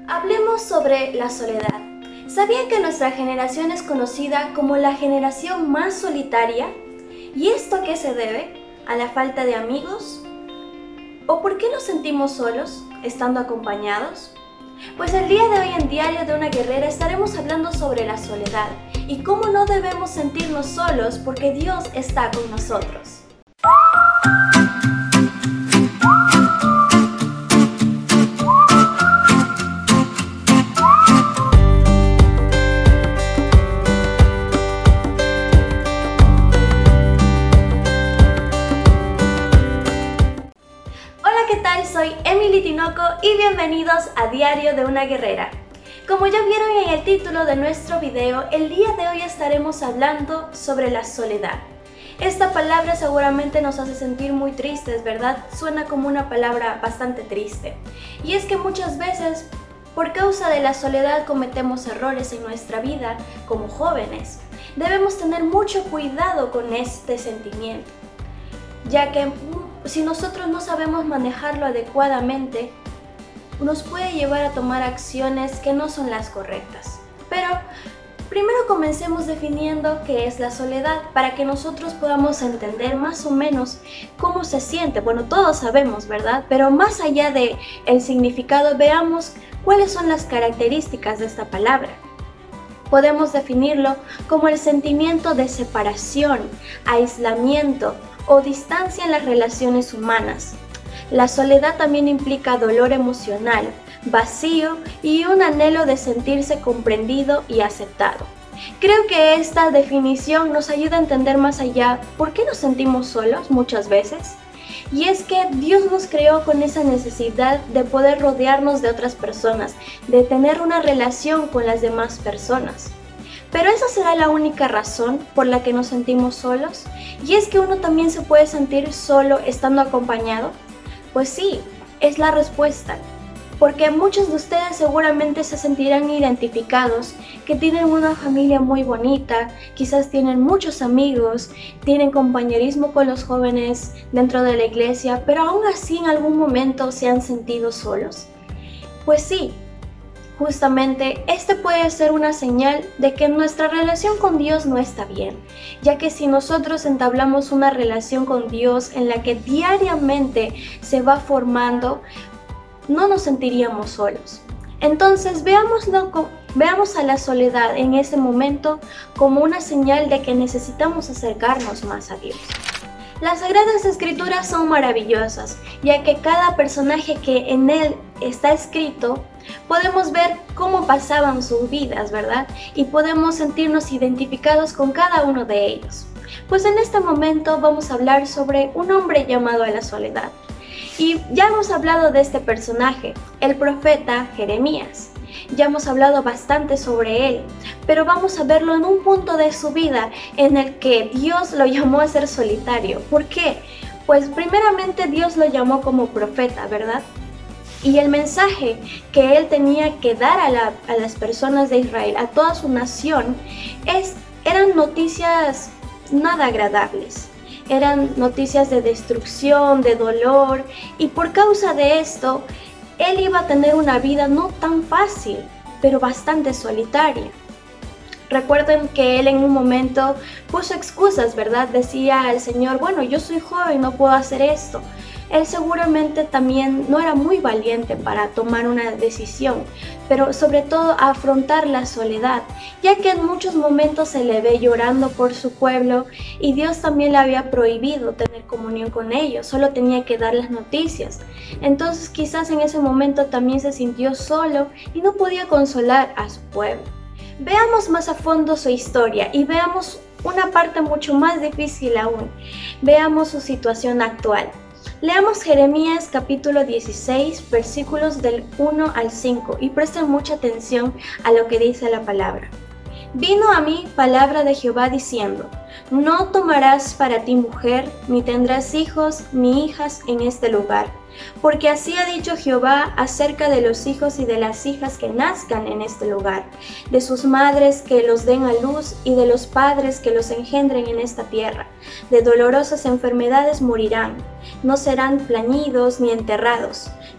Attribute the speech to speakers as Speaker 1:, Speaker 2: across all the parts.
Speaker 1: Hablemos sobre la soledad. ¿Sabían que nuestra generación es conocida como la generación más solitaria? ¿Y esto a qué se debe? ¿A la falta de amigos? ¿O por qué nos sentimos solos, estando acompañados? Pues el día de hoy en Diario de una Guerrera estaremos hablando sobre la soledad y cómo no debemos sentirnos solos porque Dios está con nosotros. ¿Qué tal? Soy Emily Tinoco y bienvenidos a Diario de una Guerrera. Como ya vieron en el título de nuestro video, el día de hoy estaremos hablando sobre la soledad. Esta palabra seguramente nos hace sentir muy tristes, ¿verdad? Suena como una palabra bastante triste. Y es que muchas veces, por causa de la soledad, cometemos errores en nuestra vida como jóvenes. Debemos tener mucho cuidado con este sentimiento, ya que si nosotros no sabemos manejarlo adecuadamente, nos puede llevar a tomar acciones que no son las correctas. Pero primero comencemos definiendo qué es la soledad para que nosotros podamos entender más o menos cómo se siente. Bueno, todos sabemos, ¿verdad? Pero más allá del significado, veamos cuáles son las características de esta palabra. Podemos definirlo como el sentimiento de separación, aislamiento o distancia en las relaciones humanas. La soledad también implica dolor emocional, vacío y un anhelo de sentirse comprendido y aceptado. Creo que esta definición nos ayuda a entender más allá por qué nos sentimos solos muchas veces. Y es que Dios nos creó con esa necesidad de poder rodearnos de otras personas, de tener una relación con las demás personas. ¿Pero esa será la única razón por la que nos sentimos solos? ¿Y es que uno también se puede sentir solo estando acompañado? Pues sí, es la respuesta. Porque muchos de ustedes seguramente se sentirán identificados, que tienen una familia muy bonita, quizás tienen muchos amigos, tienen compañerismo con los jóvenes dentro de la iglesia, pero aún así en algún momento se han sentido solos. Pues sí. Justamente, este puede ser una señal de que nuestra relación con Dios no está bien, ya que si nosotros entablamos una relación con Dios en la que diariamente se va formando, no nos sentiríamos solos. Entonces, veamos a la soledad en ese momento como una señal de que necesitamos acercarnos más a Dios. Las Sagradas Escrituras son maravillosas, ya que cada personaje que en él está escrito, podemos ver cómo pasaban sus vidas, ¿verdad? Y podemos sentirnos identificados con cada uno de ellos. Pues en este momento vamos a hablar sobre un hombre llamado a la soledad. Y ya hemos hablado de este personaje, el profeta Jeremías. Ya hemos hablado bastante sobre él, pero vamos a verlo en un punto de su vida en el que Dios lo llamó a ser solitario. ¿Por qué? Pues primeramente Dios lo llamó como profeta, ¿verdad? Y el mensaje que él tenía que dar a las personas de Israel, a toda su nación, eran noticias nada agradables. Eran noticias de destrucción, de dolor, y por causa de esto, él iba a tener una vida no tan fácil, pero bastante solitaria. Recuerden que él en un momento puso excusas, ¿verdad? Decía al Señor, bueno, yo soy joven, no puedo hacer esto. Él seguramente también no era muy valiente para tomar una decisión, pero sobre todo afrontar la soledad, ya que en muchos momentos se le ve llorando por su pueblo y Dios también le había prohibido tener comunión con ellos, solo tenía que dar las noticias. Entonces quizás en ese momento también se sintió solo y no podía consolar a su pueblo. Veamos más a fondo su historia y veamos una parte mucho más difícil aún. Veamos su situación actual. Leamos Jeremías capítulo 16, versículos del 1 al 5 y presten mucha atención a lo que dice la palabra. Vino a mí palabra de Jehová diciendo, no tomarás para ti mujer, ni tendrás hijos ni hijas en este lugar, porque así ha dicho Jehová acerca de los hijos y de las hijas que nazcan en este lugar, de sus madres que los den a luz y de los padres que los engendren en esta tierra. De dolorosas enfermedades morirán, no serán plañidos ni enterrados,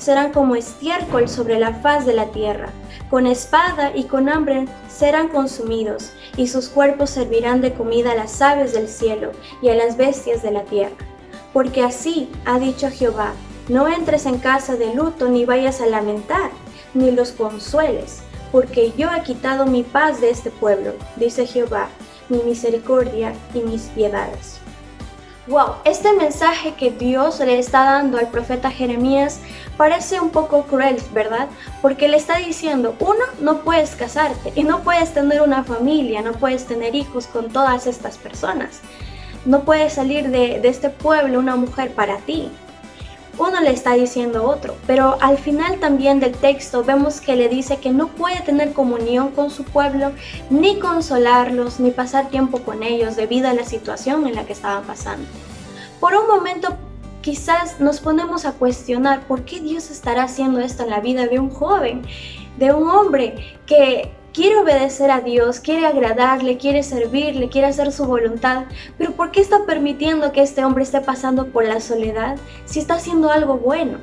Speaker 1: serán como estiércol sobre la faz de la tierra. Con espada y con hambre serán consumidos, y sus cuerpos servirán de comida a las aves del cielo y a las bestias de la tierra. Porque así ha dicho Jehová: no entres en casa de luto, ni vayas a lamentar, ni los consueles, porque yo he quitado mi paz de este pueblo, dice Jehová, mi misericordia y mis piedades. Wow, este mensaje que Dios le está dando al profeta Jeremías parece un poco cruel, ¿verdad? Porque le está diciendo, uno, no puedes casarte y no puedes tener una familia, no puedes tener hijos con todas estas personas. No puedes salir de este pueblo una mujer para ti. Uno le está diciendo otro, pero al final también del texto vemos que le dice que no puede tener comunión con su pueblo, ni consolarlos, ni pasar tiempo con ellos debido a la situación en la que estaban pasando. Por un momento quizás nos ponemos a cuestionar por qué Dios estará haciendo esto en la vida de un joven, de un hombre que quiere obedecer a Dios, quiere agradarle, quiere servirle, quiere hacer su voluntad, pero ¿por qué está permitiendo que este hombre esté pasando por la soledad si está haciendo algo bueno?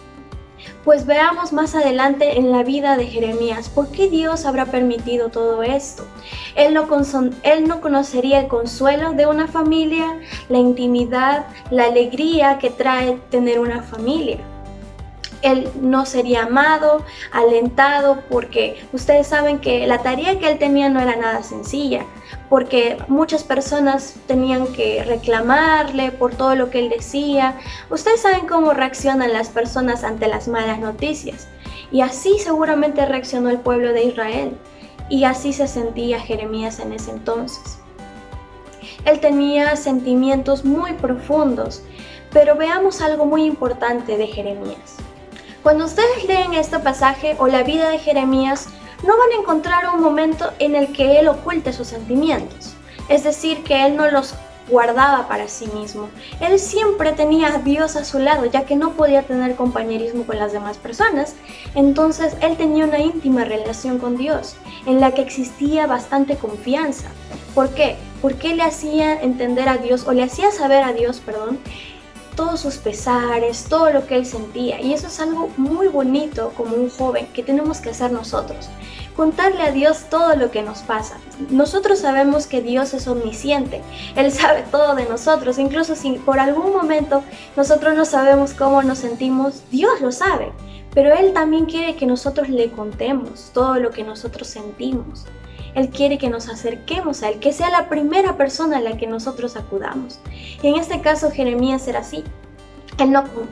Speaker 1: Pues veamos más adelante en la vida de Jeremías, ¿por qué Dios habrá permitido todo esto? Él no conocería el consuelo de una familia, la intimidad, la alegría que trae tener una familia. Él no sería amado, alentado, porque ustedes saben que la tarea que él tenía no era nada sencilla, porque muchas personas tenían que reclamarle por todo lo que él decía. Ustedes saben cómo reaccionan las personas ante las malas noticias, y así seguramente reaccionó el pueblo de Israel, y así se sentía Jeremías en ese entonces. Él tenía sentimientos muy profundos, pero veamos algo muy importante de Jeremías. Cuando ustedes leen este pasaje o la vida de Jeremías, no van a encontrar un momento en el que él oculte sus sentimientos. Es decir, que él no los guardaba para sí mismo. Él siempre tenía a Dios a su lado, ya que no podía tener compañerismo con las demás personas. Entonces, él tenía una íntima relación con Dios, en la que existía bastante confianza. ¿Por qué? Porque le hacía entender a Dios, o le hacía saber a Dios, todos sus pesares, todo lo que él sentía. Y eso es algo muy bonito como un joven que tenemos que hacer nosotros. Contarle a Dios todo lo que nos pasa. Nosotros sabemos que Dios es omnisciente. Él sabe todo de nosotros. Incluso si por algún momento nosotros no sabemos cómo nos sentimos, Dios lo sabe. Pero Él también quiere que nosotros le contemos todo lo que nosotros sentimos. Él quiere que nos acerquemos a Él, que sea la primera persona a la que nosotros acudamos. Y en este caso Jeremías era así. Él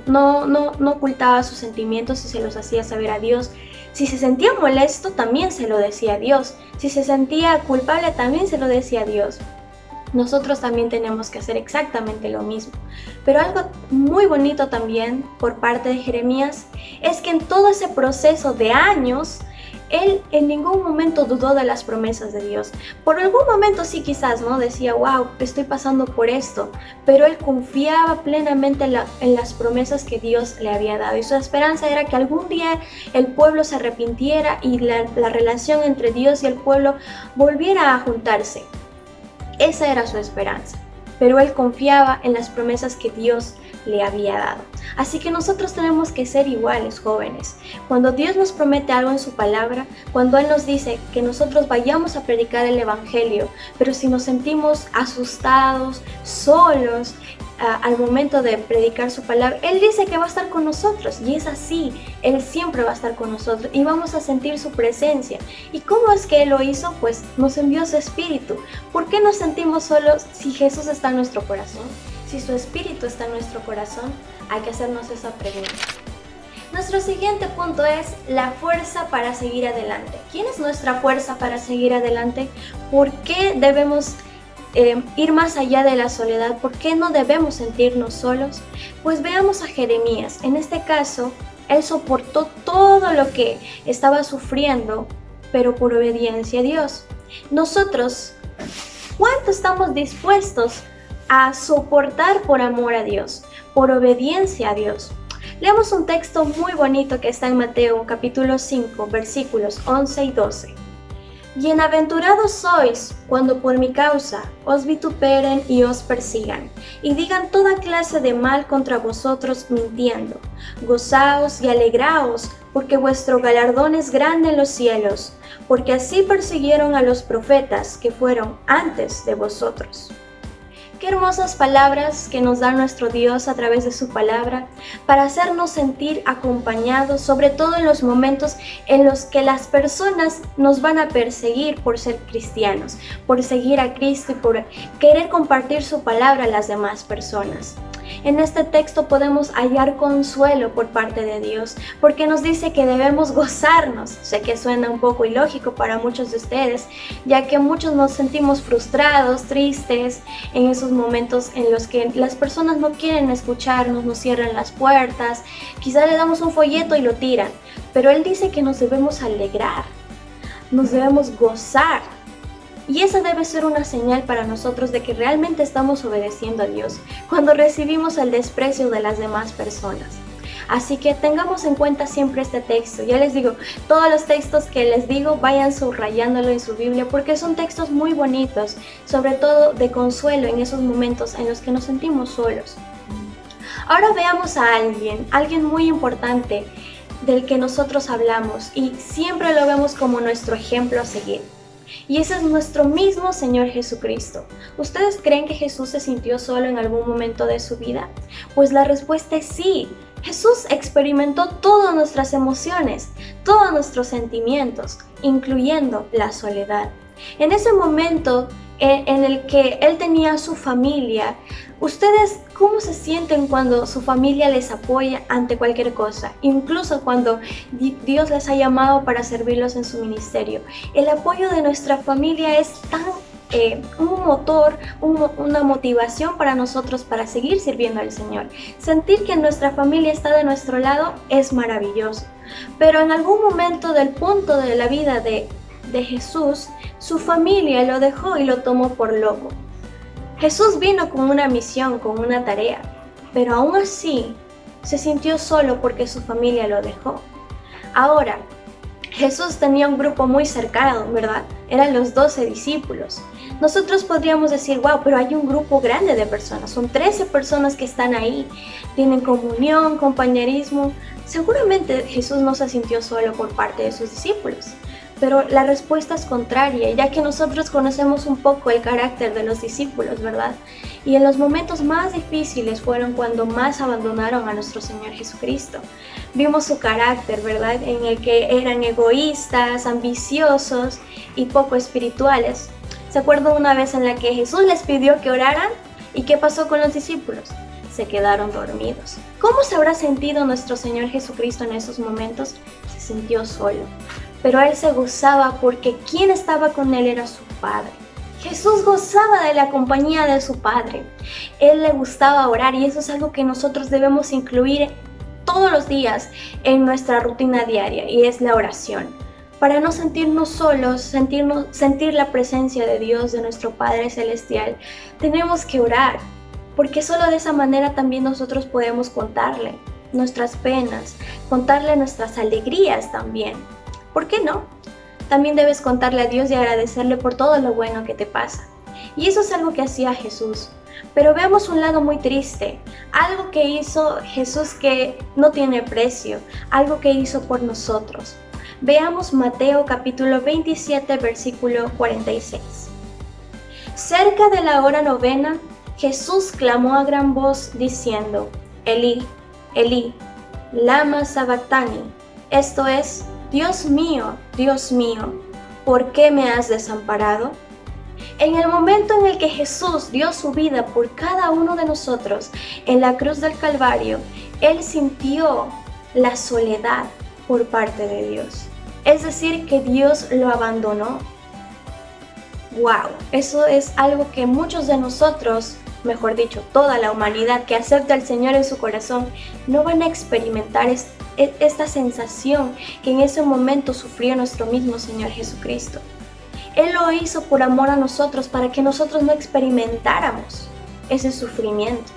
Speaker 1: no ocultaba sus sentimientos y se los hacía saber a Dios. Si se sentía molesto, también se lo decía a Dios. Si se sentía culpable, también se lo decía a Dios. Nosotros también tenemos que hacer exactamente lo mismo. Pero algo muy bonito también por parte de Jeremías es que en todo ese proceso de años, él en ningún momento dudó de las promesas de Dios. Por algún momento sí quizás, ¿no? Decía, wow, estoy pasando por esto. Pero él confiaba plenamente en las promesas que Dios le había dado. Y su esperanza era que algún día el pueblo se arrepintiera y la relación entre Dios y el pueblo volviera a juntarse. Esa era su esperanza. Pero él confiaba en las promesas que Dios le había dado. Así que nosotros tenemos que ser iguales, jóvenes. Cuando Dios nos promete algo en su palabra, cuando Él nos dice que nosotros vayamos a predicar el Evangelio, pero si nos sentimos asustados, solos, al momento de predicar su palabra, Él dice que va a estar con nosotros, y es así. Él siempre va a estar con nosotros y vamos a sentir su presencia. ¿Y cómo es que Él lo hizo? Pues nos envió su Espíritu. ¿Por qué nos sentimos solos si Jesús está en nuestro corazón? Si su Espíritu está en nuestro corazón, hay que hacernos esa pregunta. Nuestro siguiente punto es la fuerza para seguir adelante. ¿Quién es nuestra fuerza para seguir adelante? ¿Por qué debemos ir más allá de la soledad? ¿Por qué no debemos sentirnos solos? Pues veamos a Jeremías. En este caso, él soportó todo lo que estaba sufriendo, pero por obediencia a Dios. Nosotros, ¿cuánto estamos dispuestos a soportar por amor a Dios, por obediencia a Dios? Leamos un texto muy bonito que está en Mateo capítulo 5, versículos 11 y 12. Bienaventurados sois cuando por mi causa os vituperen y os persigan, y digan toda clase de mal contra vosotros mintiendo. Gozaos y alegraos, porque vuestro galardón es grande en los cielos, porque así persiguieron a los profetas que fueron antes de vosotros. Qué hermosas palabras que nos da nuestro Dios a través de su palabra para hacernos sentir acompañados, sobre todo en los momentos en los que las personas nos van a perseguir por ser cristianos, por seguir a Cristo y por querer compartir su palabra a las demás personas. En este texto podemos hallar consuelo por parte de Dios, porque nos dice que debemos gozarnos. Sé que suena un poco ilógico para muchos de ustedes, ya que muchos nos sentimos frustrados, tristes en esos momentos en los que las personas no quieren escucharnos, nos cierran las puertas, quizá le damos un folleto y lo tiran, pero Él dice que nos debemos alegrar, nos debemos gozar. Y esa debe ser una señal para nosotros de que realmente estamos obedeciendo a Dios cuando recibimos el desprecio de las demás personas. Así que tengamos en cuenta siempre este texto. Ya les digo, todos los textos que les digo, vayan subrayándolo en su Biblia porque son textos muy bonitos, sobre todo de consuelo en esos momentos en los que nos sentimos solos. Ahora veamos a alguien muy importante del que nosotros hablamos y siempre lo vemos como nuestro ejemplo a seguir. Y ese es nuestro mismo Señor Jesucristo. ¿Ustedes creen que Jesús se sintió solo en algún momento de su vida? Pues la respuesta es sí. Jesús experimentó todas nuestras emociones, todos nuestros sentimientos, incluyendo la soledad. En ese momento en el que Él tenía a su familia, ¿ustedes cómo se sienten cuando su familia les apoya ante cualquier cosa? Incluso cuando Dios les ha llamado para servirlos en su ministerio. El apoyo de nuestra familia es tan un motor, una motivación para nosotros para seguir sirviendo al Señor. Sentir que nuestra familia está de nuestro lado es maravilloso. Pero en algún momento del punto de la vida de Jesús, su familia lo dejó y lo tomó por loco. Jesús vino con una misión, con una tarea, pero aún así se sintió solo porque su familia lo dejó. Ahora, Jesús tenía un grupo muy cercano, ¿verdad? Eran los 12 discípulos. Nosotros podríamos decir, wow, pero hay un grupo grande de personas, son 13 personas que están ahí, tienen comunión, compañerismo. Seguramente Jesús no se sintió solo por parte de sus discípulos. Pero la respuesta es contraria, ya que nosotros conocemos un poco el carácter de los discípulos, ¿verdad? Y en los momentos más difíciles fueron cuando más abandonaron a nuestro Señor Jesucristo. Vimos su carácter, ¿verdad? En el que eran egoístas, ambiciosos y poco espirituales. ¿Se acuerdan una vez en la que Jesús les pidió que oraran? ¿Y qué pasó con los discípulos? Se quedaron dormidos. ¿Cómo se habrá sentido nuestro Señor Jesucristo en esos momentos? Se sintió solo. Pero Él se gozaba porque quien estaba con Él era su Padre. Jesús gozaba de la compañía de su Padre. Él le gustaba orar y eso es algo que nosotros debemos incluir todos los días en nuestra rutina diaria y es la oración. Para no sentirnos solos, sentir la presencia de Dios, de nuestro Padre Celestial, tenemos que orar, porque solo de esa manera también nosotros podemos contarle nuestras penas, contarle nuestras alegrías también. ¿Por qué no? También debes contarle a Dios y agradecerle por todo lo bueno que te pasa. Y eso es algo que hacía Jesús. Pero veamos un lado muy triste, algo que hizo Jesús que no tiene precio, algo que hizo por nosotros. Veamos Mateo capítulo 27, versículo 46. Cerca de la hora novena, Jesús clamó a gran voz diciendo, Elí, Elí, lama sabactani, esto es, Dios mío, ¿por qué me has desamparado? En el momento en el que Jesús dio su vida por cada uno de nosotros en la cruz del Calvario, Él sintió la soledad por parte de Dios. Es decir, que Dios lo abandonó. ¡Wow! Eso es algo que muchos de nosotros, mejor dicho, toda la humanidad que acepta al Señor en su corazón, no van a experimentar esta sensación que en ese momento sufrió nuestro mismo Señor Jesucristo. Él lo hizo por amor a nosotros, para que nosotros no experimentáramos ese sufrimiento.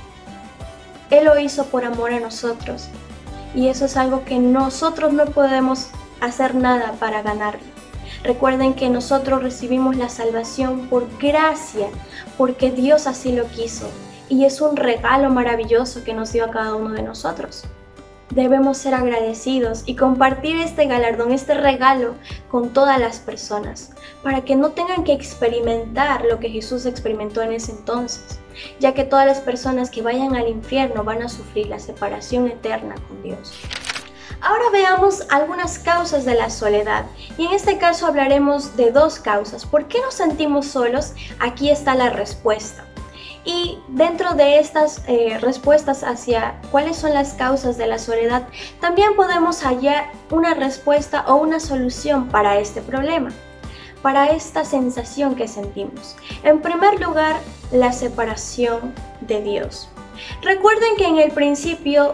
Speaker 1: Él lo hizo por amor a nosotros. Y eso es algo que nosotros no podemos hacer nada para ganarlo. Recuerden que nosotros recibimos la salvación por gracia, porque Dios así lo quiso. Y es un regalo maravilloso que nos dio a cada uno de nosotros. Debemos ser agradecidos y compartir este galardón, este regalo con todas las personas, para que no tengan que experimentar lo que Jesús experimentó en ese entonces, ya que todas las personas que vayan al infierno van a sufrir la separación eterna con Dios. Ahora veamos algunas causas de la soledad, y en este caso hablaremos de dos causas. ¿Por qué nos sentimos solos? Aquí está la respuesta. Y dentro de estas respuestas hacia cuáles son las causas de la soledad, también podemos hallar una respuesta o una solución para este problema, para esta sensación que sentimos. En primer lugar, la separación de Dios. Recuerden que en el principio,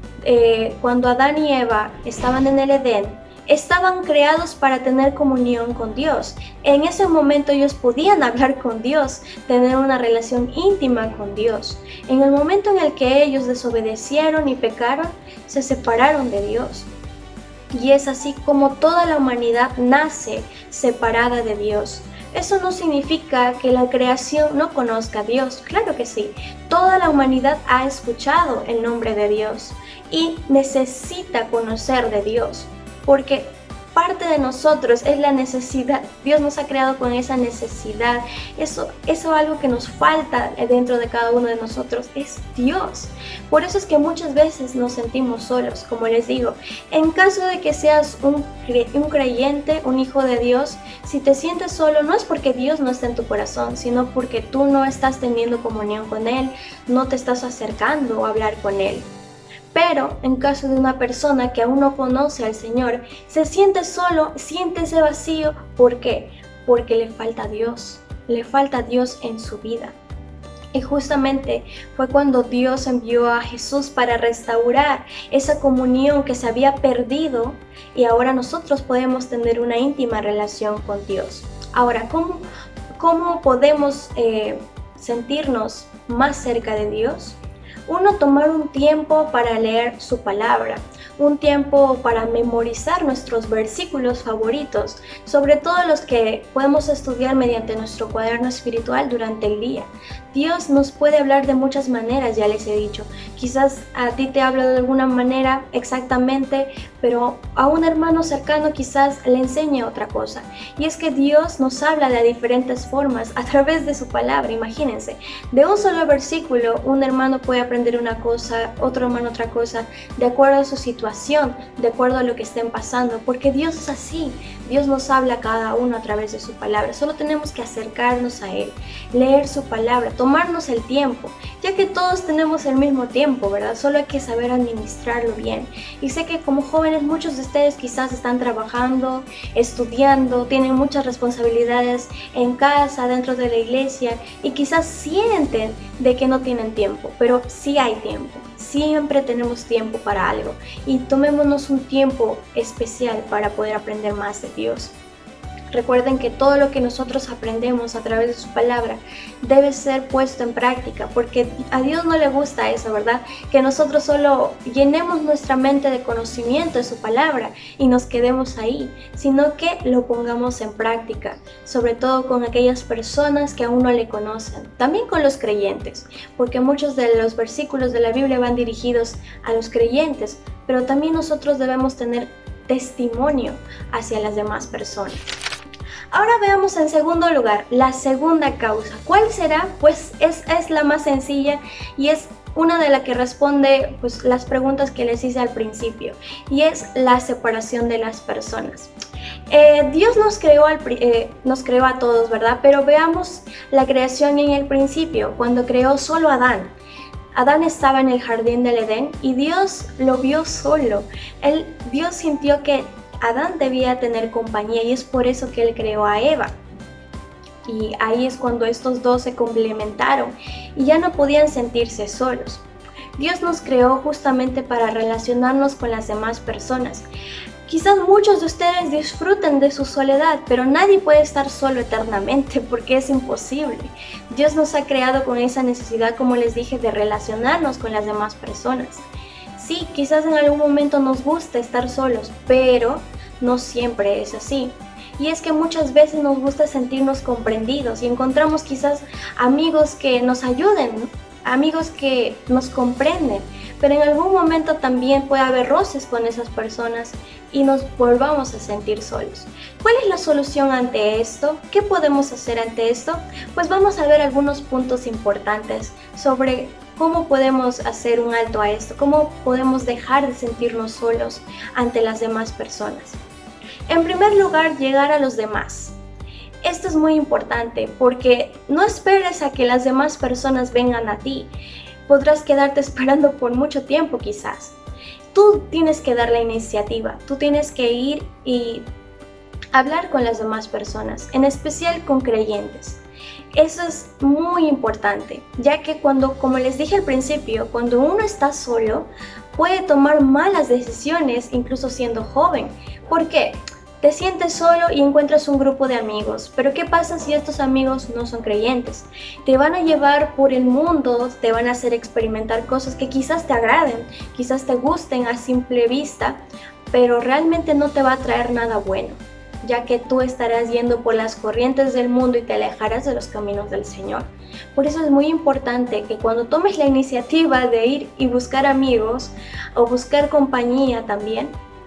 Speaker 1: cuando Adán y Eva estaban en el Edén, estaban creados para tener comunión con Dios. En ese momento ellos podían hablar con Dios, tener una relación íntima con Dios. En el momento en el que ellos desobedecieron y pecaron, se separaron de Dios. Y es así como toda la humanidad nace separada de Dios. Eso no significa que la creación no conozca a Dios, claro que sí. Toda la humanidad ha escuchado el nombre de Dios y necesita conocer de Dios, porque parte de nosotros es la necesidad. Dios nos ha creado con esa necesidad. Eso algo que nos falta dentro de cada uno de nosotros es Dios. Por eso es que muchas veces nos sentimos solos. Como les digo, en caso de que seas un creyente, un hijo de Dios, si te sientes solo, no es porque Dios no está en tu corazón, sino porque tú no estás teniendo comunión con Él, no te estás acercando a hablar con Él. Pero en caso de una persona que aún no conoce al Señor, se siente solo, siente ese vacío. ¿Por qué? Porque le falta Dios en su vida. Y justamente fue cuando Dios envió a Jesús para restaurar esa comunión que se había perdido, y ahora nosotros podemos tener una íntima relación con Dios. Ahora, ¿cómo podemos sentirnos más cerca de Dios? Uno, tomar un tiempo para leer su palabra, un tiempo para memorizar nuestros versículos favoritos, sobre todo los que podemos estudiar mediante nuestro cuaderno espiritual durante el día. Dios nos puede hablar de muchas maneras, ya les he dicho. Quizás a ti te habla de alguna manera exactamente, pero a un hermano cercano quizás le enseñe otra cosa. Y es que Dios nos habla de diferentes formas a través de su palabra. Imagínense, de un solo versículo un hermano puede aprender una cosa, otro hermano otra cosa, de acuerdo a su situación, de acuerdo a lo que estén pasando, porque Dios es así. Dios nos habla a cada uno a través de su palabra. Solo tenemos que acercarnos a Él, leer su palabra, tomarnos el tiempo, ya que todos tenemos el mismo tiempo, ¿verdad? Solo hay que saber administrarlo bien. Y sé que como jóvenes muchos de ustedes quizás están trabajando, estudiando, tienen muchas responsabilidades en casa, dentro de la iglesia, y quizás sienten de que no tienen tiempo, pero sí hay tiempo. Siempre tenemos tiempo para algo, y tomémonos un tiempo especial para poder aprender más de Dios. Recuerden que todo lo que nosotros aprendemos a través de su palabra debe ser puesto en práctica, porque a Dios no le gusta eso, ¿verdad? Que nosotros solo llenemos nuestra mente de conocimiento de su palabra y nos quedemos ahí, sino que lo pongamos en práctica, sobre todo con aquellas personas que aún no le conocen, también con los creyentes, porque muchos de los versículos de la Biblia van dirigidos a los creyentes, pero también nosotros debemos tener testimonio hacia las demás personas. Ahora veamos en segundo lugar la segunda causa. ¿Cuál será? Pues es la más sencilla y es una de las que responde pues, las preguntas que les hice al principio, y es la separación de las personas. Dios nos creó a todos, ¿verdad? Pero veamos la creación en el principio, cuando creó solo a Adán. Adán estaba en el jardín del Edén y Dios lo vio solo. Dios sintió que Adán debía tener compañía, y es por eso que él creó a Eva. Y ahí es cuando estos dos se complementaron y ya no podían sentirse solos. Dios nos creó justamente para relacionarnos con las demás personas. Quizás muchos de ustedes disfruten de su soledad, pero nadie puede estar solo eternamente porque es imposible. Dios nos ha creado con esa necesidad, como les dije, de relacionarnos con las demás personas. Sí, quizás en algún momento nos gusta estar solos, pero no siempre es así. Y es que muchas veces nos gusta sentirnos comprendidos y encontramos quizás amigos que nos ayuden, amigos que nos comprenden, pero en algún momento también puede haber roces con esas personas y nos volvamos a sentir solos. ¿Cuál es la solución ante esto? ¿Qué podemos hacer ante esto? Pues vamos a ver algunos puntos importantes sobre cómo podemos hacer un alto a esto, cómo podemos dejar de sentirnos solos ante las demás personas. En primer lugar, llegar a los demás. Esto es muy importante porque no esperes a que las demás personas vengan a ti. Podrás quedarte esperando por mucho tiempo quizás. Tú tienes que dar la iniciativa, tú tienes que ir y hablar con las demás personas, en especial con creyentes. Eso es muy importante, ya que como les dije al principio, cuando uno está solo, puede tomar malas decisiones, incluso siendo joven. ¿Por qué? Te sientes solo y encuentras un grupo de amigos, pero ¿qué pasa si estos amigos no son creyentes? Te van a llevar por el mundo, te van a hacer experimentar cosas que quizás te agraden, quizás te gusten a simple vista, pero realmente no te va a traer nada bueno, ya que tú estarás yendo por las corrientes del mundo y te alejarás de los caminos del Señor. Por eso es muy importante que cuando tomes la iniciativa de ir y buscar amigos o buscar compañía también,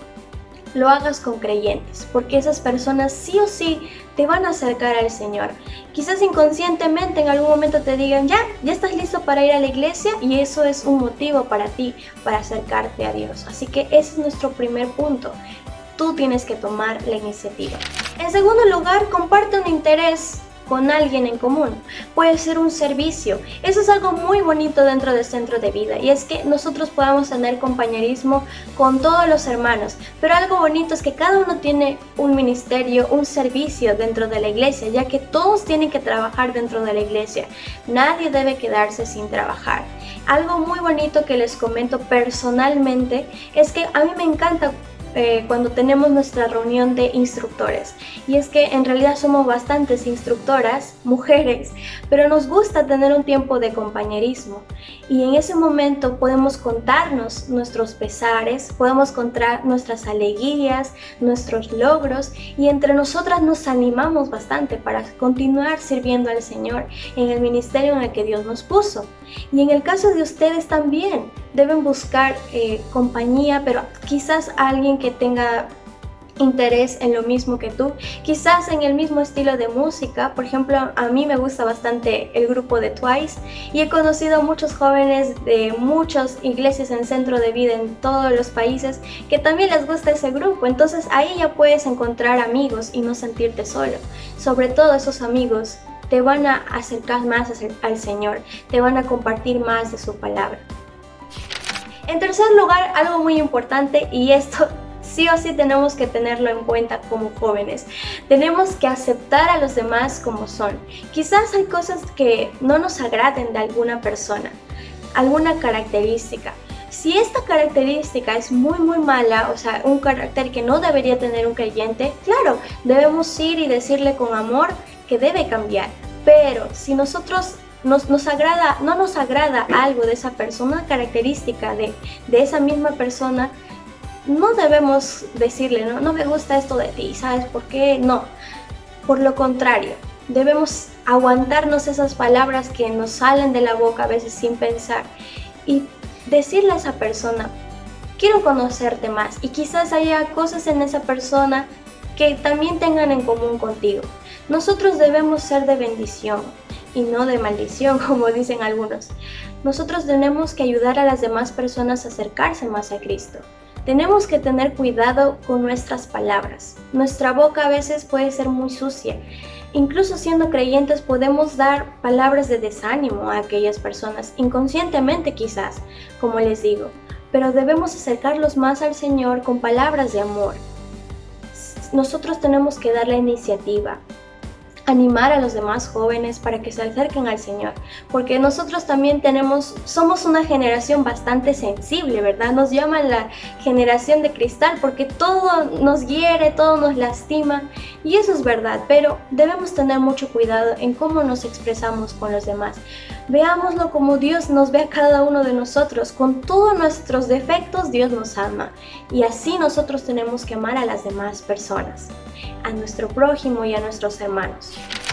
Speaker 1: lo hagas con creyentes, porque esas personas sí o sí te van a acercar al Señor. Quizás inconscientemente en algún momento te digan, ya estás listo para ir a la iglesia, y eso es un motivo para ti, para acercarte a Dios. Así que ese es nuestro primer punto. Tú tienes que tomar la iniciativa. En segundo lugar, comparte un interés con alguien en común. Puede ser un servicio. Eso es algo muy bonito dentro del centro de vida, y es que nosotros podamos tener compañerismo con todos los hermanos, pero algo bonito es que cada uno tiene un ministerio, un servicio dentro de la iglesia, ya que todos tienen que trabajar dentro de la iglesia. Nadie debe quedarse sin trabajar. Algo muy bonito que les comento personalmente es que a mí me encanta cuando tenemos nuestra reunión de instructores, y es que en realidad somos bastantes instructoras, mujeres, pero nos gusta tener un tiempo de compañerismo, y en ese momento podemos contarnos nuestros pesares, podemos contar nuestras alegrías, nuestros logros, y entre nosotras nos animamos bastante para continuar sirviendo al Señor en el ministerio en el que Dios nos puso. Y en el caso de ustedes también deben buscar compañía, pero quizás alguien que tenga interés en lo mismo que tú, quizás en el mismo estilo de música. Por ejemplo, a mí me gusta bastante el grupo de Twice, y he conocido a muchos jóvenes de muchas iglesias en centro de vida en todos los países que también les gusta ese grupo. Entonces ahí ya puedes encontrar amigos y no sentirte solo. Sobre todo esos amigos te van a acercar más al Señor, te van a compartir más de su palabra. En tercer lugar, algo muy importante, y esto sí o sí tenemos que tenerlo en cuenta como jóvenes. Tenemos que aceptar a los demás como son. Quizás hay cosas que no nos agraden de alguna persona, alguna característica. Si esta característica es muy mala, o sea, un carácter que no debería tener un creyente, claro, debemos ir y decirle con amor que debe cambiar. Pero si nosotros no nos agrada algo de esa persona, una característica de esa misma persona, no debemos decirle, no me gusta esto de ti, ¿sabes por qué? No, por lo contrario, debemos aguantarnos esas palabras que nos salen de la boca a veces sin pensar, y decirle a esa persona, quiero conocerte más, y quizás haya cosas en esa persona que también tengan en común contigo. Nosotros debemos ser de bendición y no de maldición, como dicen algunos. Nosotros tenemos que ayudar a las demás personas a acercarse más a Cristo. Tenemos que tener cuidado con nuestras palabras. Nuestra boca a veces puede ser muy sucia. Incluso siendo creyentes podemos dar palabras de desánimo a aquellas personas, inconscientemente quizás, como les digo. Pero debemos acercarlos más al Señor con palabras de amor. Nosotros tenemos que dar la iniciativa, animar a los demás jóvenes para que se acerquen al Señor, porque nosotros también somos una generación bastante sensible, ¿verdad? Nos llaman la generación de cristal porque todo nos hiere, todo nos lastima. Y eso es verdad, pero debemos tener mucho cuidado en cómo nos expresamos con los demás. Veámoslo como Dios nos ve a cada uno de nosotros. Con todos nuestros defectos, Dios nos ama. Y así nosotros tenemos que amar a las demás personas, a nuestro prójimo y a nuestros hermanos.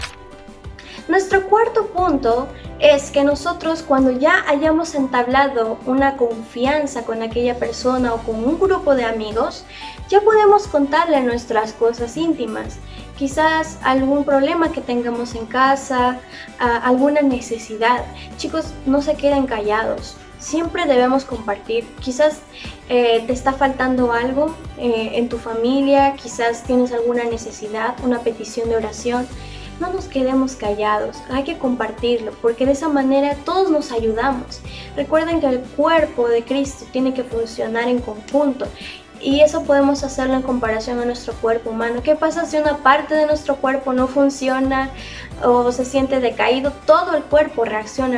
Speaker 1: Nuestro cuarto punto es que nosotros, cuando ya hayamos entablado una confianza con aquella persona o con un grupo de amigos, ya podemos contarle nuestras cosas íntimas. Quizás algún problema que tengamos en casa, alguna necesidad. Chicos, no se queden callados. Siempre debemos compartir. Quizás te está faltando algo en tu familia, quizás tienes alguna necesidad, una petición de oración. No nos quedemos callados, hay que compartirlo, porque de esa manera todos nos ayudamos. Recuerden que el cuerpo de Cristo tiene que funcionar en conjunto, y eso podemos hacerlo en comparación a nuestro cuerpo humano. ¿Qué pasa si una parte de nuestro cuerpo no funciona o se siente decaído? Todo el cuerpo reacciona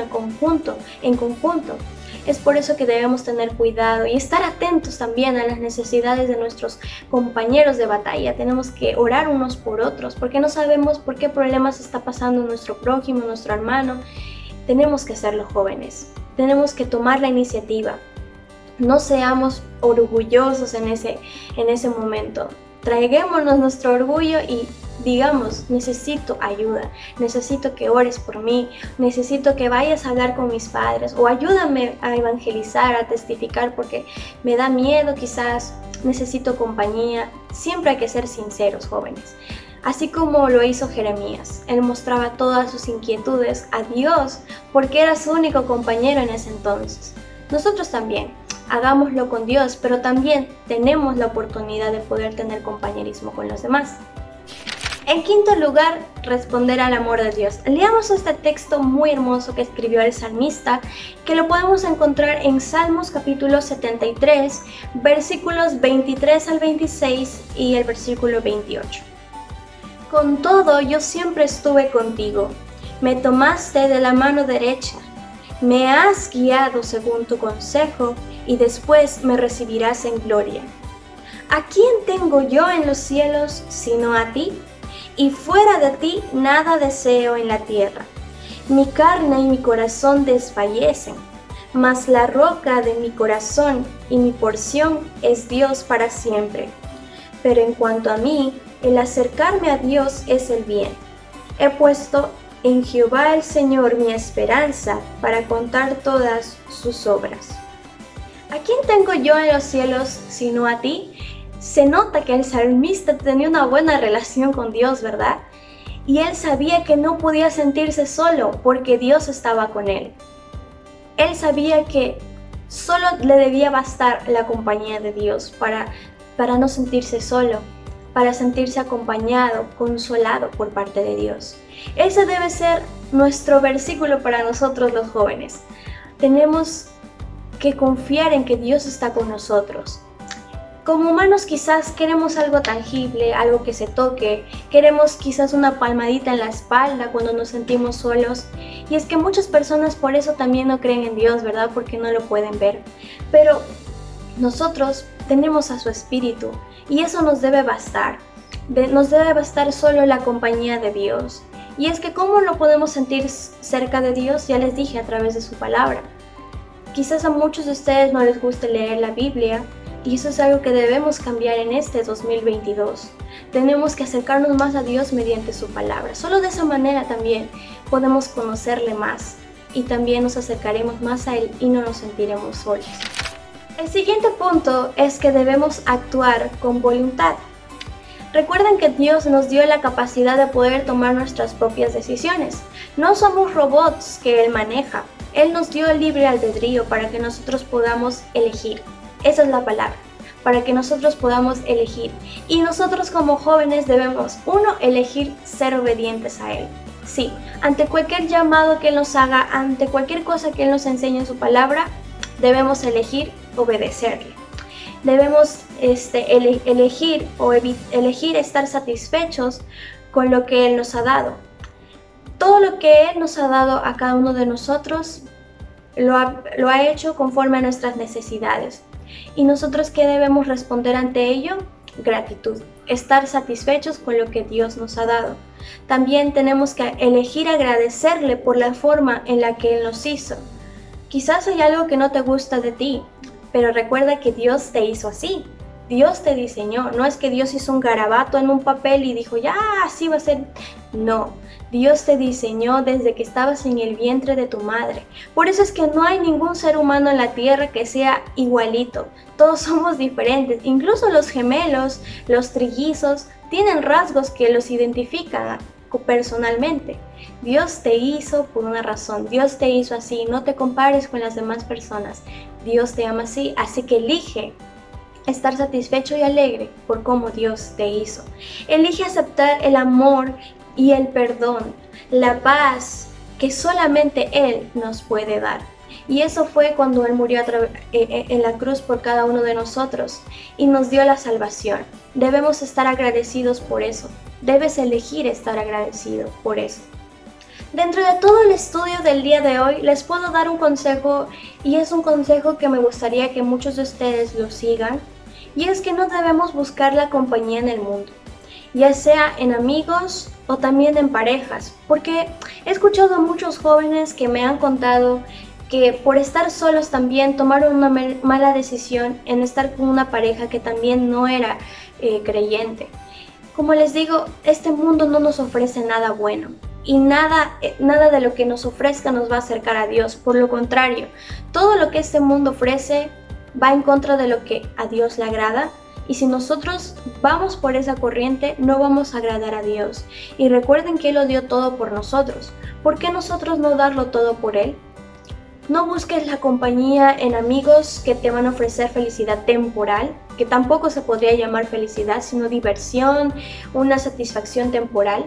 Speaker 1: en conjunto. Es por eso que debemos tener cuidado y estar atentos también a las necesidades de nuestros compañeros de batalla. Tenemos que orar unos por otros, porque no sabemos por qué problemas está pasando nuestro prójimo, nuestro hermano. Tenemos que ser los jóvenes, tenemos que tomar la iniciativa. No seamos orgullosos en ese momento. Traiguémonos nuestro orgullo y digamos, necesito ayuda, necesito que ores por mí, necesito que vayas a hablar con mis padres, o ayúdame a evangelizar, a testificar, porque me da miedo, quizás necesito compañía. Siempre hay que ser sinceros, jóvenes. Así como lo hizo Jeremías, él mostraba todas sus inquietudes a Dios porque era su único compañero en ese entonces. Nosotros también, hagámoslo con Dios, pero también tenemos la oportunidad de poder tener compañerismo con los demás. En quinto lugar, responder al amor de Dios. Leamos este texto muy hermoso que escribió el salmista, que lo podemos encontrar en Salmos capítulo 73, versículos 23 al 26 y el versículo 28. Con todo, yo siempre estuve contigo. Me tomaste de la mano derecha. Me has guiado según tu consejo y después me recibirás en gloria. ¿A quién tengo yo en los cielos sino a ti? Y fuera de ti nada deseo en la tierra. Mi carne y mi corazón desfallecen, mas la roca de mi corazón y mi porción es Dios para siempre. Pero en cuanto a mí, el acercarme a Dios es el bien. He puesto en Jehová el Señor mi esperanza para contar todas sus obras. ¿A quién tengo yo en los cielos sino a ti? Se nota que el salmista tenía una buena relación con Dios, ¿verdad? Y él sabía que no podía sentirse solo porque Dios estaba con él. Él sabía que solo le debía bastar la compañía de Dios para no sentirse solo, para sentirse acompañado, consolado por parte de Dios. Ese debe ser nuestro versículo para nosotros los jóvenes. Tenemos que confiar en que Dios está con nosotros. Como humanos quizás queremos algo tangible, algo que se toque, queremos quizás una palmadita en la espalda cuando nos sentimos solos. Y es que muchas personas por eso también no creen en Dios, ¿verdad? Porque no lo pueden ver. Pero nosotros tenemos a su Espíritu y eso nos debe bastar. Nos debe bastar solo la compañía de Dios. Y es que ¿cómo lo podemos sentir cerca de Dios? Ya les dije, a través de su palabra. Quizás a muchos de ustedes no les guste leer la Biblia, y eso es algo que debemos cambiar en este 2022. Tenemos que acercarnos más a Dios mediante su palabra. Solo de esa manera también podemos conocerle más y también nos acercaremos más a Él y no nos sentiremos solos. El siguiente punto es que debemos actuar con voluntad. Recuerden que Dios nos dio la capacidad de poder tomar nuestras propias decisiones. No somos robots que Él maneja. Él nos dio el libre albedrío para que nosotros podamos elegir. Esa es la palabra, para que nosotros podamos elegir. Y nosotros como jóvenes debemos, uno, elegir ser obedientes a Él. Sí, ante cualquier llamado que Él nos haga, ante cualquier cosa que Él nos enseñe en su palabra, debemos elegir obedecerle. Debemos elegir estar satisfechos con lo que Él nos ha dado. Todo lo que Él nos ha dado a cada uno de nosotros lo ha hecho conforme a nuestras necesidades. ¿Y nosotros qué debemos responder ante ello? gratitud, estar satisfechos con lo que Dios nos ha dado. También tenemos que elegir agradecerle por la forma en la que Él nos hizo. Quizás hay algo que no te gusta de ti, pero recuerda que Dios te hizo así. Dios te diseñó, no es que Dios hizo un garabato en un papel y dijo, ya, así va a ser. No, Dios te diseñó desde que estabas en el vientre de tu madre. Por eso es que no hay ningún ser humano en la tierra que sea igualito. Todos somos diferentes, incluso los gemelos, los trillizos, tienen rasgos que los identifican personalmente. Dios te hizo por una razón, Dios te hizo así, no te compares con las demás personas. Dios te ama así, así que elige estar satisfecho y alegre por cómo Dios te hizo. Elige aceptar el amor y el perdón, la paz que solamente Él nos puede dar. Y eso fue cuando Él murió en la cruz por cada uno de nosotros y nos dio la salvación. Debemos estar agradecidos por eso. Debes elegir estar agradecido por eso. Dentro de todo el estudio del día de hoy, les puedo dar un consejo, y es un consejo que me gustaría que muchos de ustedes lo sigan, y es que no debemos buscar la compañía en el mundo, ya sea en amigos o también en parejas, porque he escuchado a muchos jóvenes que me han contado que por estar solos también tomaron una mala decisión en estar con una pareja que también no era creyente. Como les digo, este mundo no nos ofrece nada bueno. Y nada de lo que nos ofrezca nos va a acercar a Dios. Por lo contrario, todo lo que este mundo ofrece va en contra de lo que a Dios le agrada. Y si nosotros vamos por esa corriente, no vamos a agradar a Dios. Y recuerden que Él lo dio todo por nosotros. ¿Por qué nosotros no darlo todo por Él? No busques la compañía en amigos que te van a ofrecer felicidad temporal, que tampoco se podría llamar felicidad, sino diversión, una satisfacción temporal.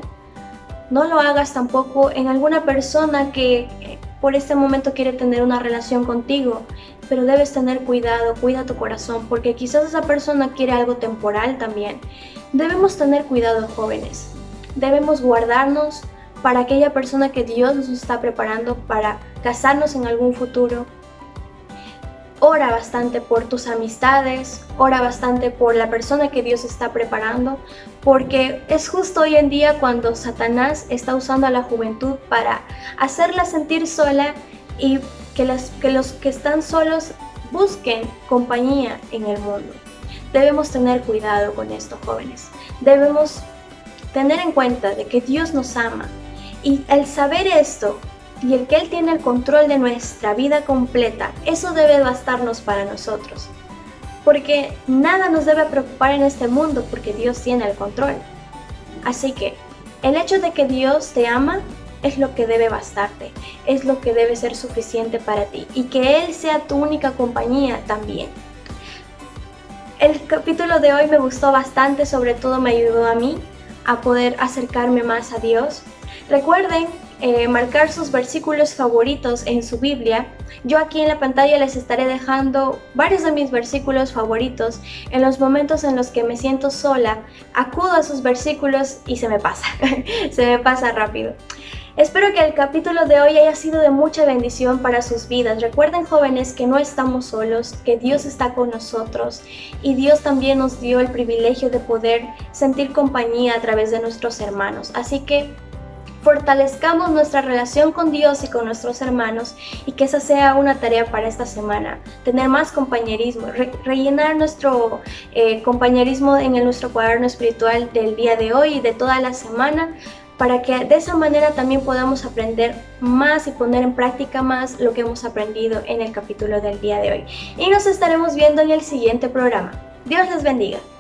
Speaker 1: No lo hagas tampoco en alguna persona que por este momento quiere tener una relación contigo, pero debes tener cuidado, cuida tu corazón, porque quizás esa persona quiere algo temporal también. Debemos tener cuidado, jóvenes. Debemos guardarnos para aquella persona que Dios nos está preparando para casarnos en algún futuro. Ora bastante por tus amistades, ora bastante por la persona que Dios está preparando, porque es justo hoy en día cuando Satanás está usando a la juventud para hacerla sentir sola y que los que están solos busquen compañía en el mundo. Debemos tener cuidado con esto, jóvenes. Debemos tener en cuenta de que Dios nos ama, y el saber esto y el que Él tiene el control de nuestra vida completa, eso debe bastarnos para nosotros. Porque nada nos debe preocupar en este mundo porque Dios tiene el control. Así que el hecho de que Dios te ama es lo que debe bastarte, es lo que debe ser suficiente para ti, y que Él sea tu única compañía también. El capítulo de hoy me gustó bastante, sobre todo me ayudó a mí a poder acercarme más a Dios. Recuerden marcar sus versículos favoritos en su Biblia. Yo aquí en la pantalla les estaré dejando varios de mis versículos favoritos. En los momentos en los que me siento sola, acudo a sus versículos y se me pasa, se me pasa rápido. Espero que el capítulo de hoy haya sido de mucha bendición para sus vidas. Recuerden, jóvenes, que no estamos solos, que Dios está con nosotros, y Dios también nos dio el privilegio de poder sentir compañía a través de nuestros hermanos. Así que fortalezcamos nuestra relación con Dios y con nuestros hermanos, y que esa sea una tarea para esta semana, tener más compañerismo, rellenar nuestro compañerismo en nuestro cuaderno espiritual del día de hoy y de toda la semana, para que de esa manera también podamos aprender más y poner en práctica más lo que hemos aprendido en el capítulo del día de hoy. Y nos estaremos viendo en el siguiente programa. Dios les bendiga.